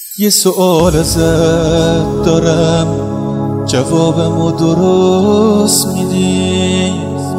یه سوال ازت دارم، جوابمو درست میدی؟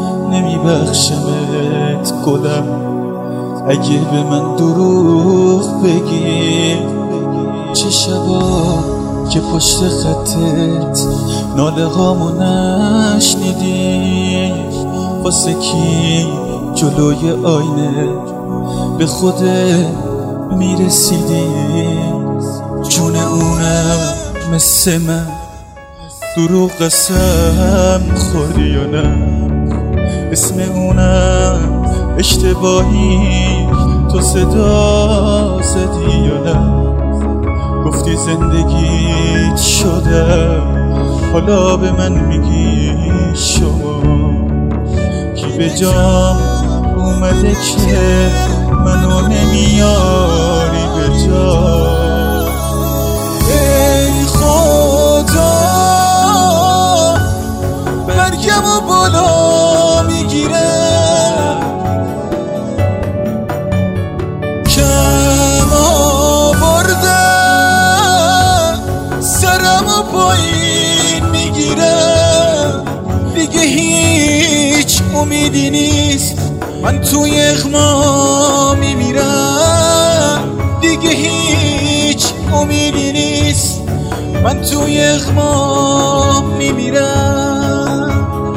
نمیبخشمت گلم اگه به من دروغ بگی. چه شبا که پشت خطت ناله هامو نشنیدی؟ واسه کی جلوی آینه به خودت میرسیدی؟ جون اونم مثل من دروغ قسم خوردی یا نه؟ اسم اونم اشتباهی تو صدا زدی یا نه؟ گفتی زندگیت شده، حالا به من میگی شما کی به جام اومده که منو نمیاری به جا؟ ای خدا برگمو بالا میگیره، کم آورده سرمو پایین میگیره. دیگه هیچ امیدی نیست، من توی اغما میمیرم. دیگه هیچ امیدی نیست، من توی اغما میمیرم.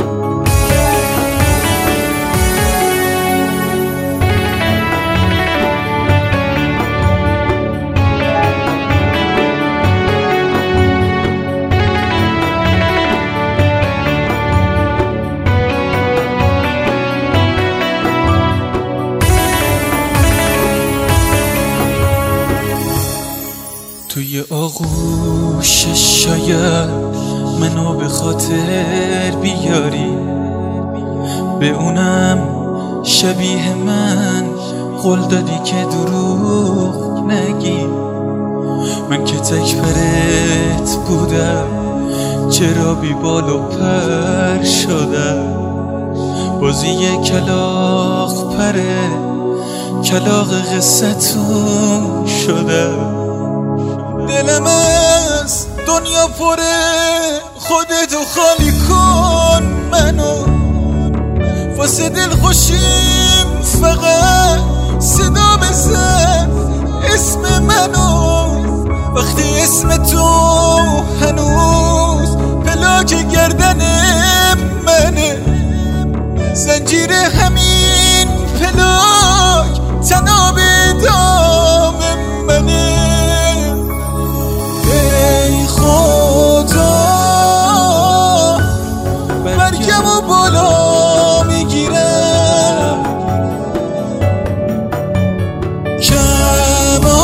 توی آغوش شاید منو به خاطر بیاری، به اونم شبیه من قول دادی که دروغ نگی. من که تک پرت بودم چرا بی بال و پر شدم؟ بازی کلاغ پره کلاغ قصتون شدم. دلم از دنیا پره، خودتو خالی کن منو. واسه دل خوشیم فقط صدا بزن اسم منو. وقتی اسم تو هنوز پلاک گردن منه، زنجیر همین پلاک تناب دام منه. ای خدا برگمو بالا میگیرم، کم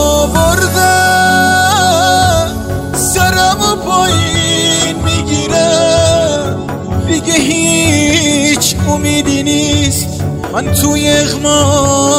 آوردم سرمو پایین میگیرم. دیگه هیچ امیدی نیست، من توی اغما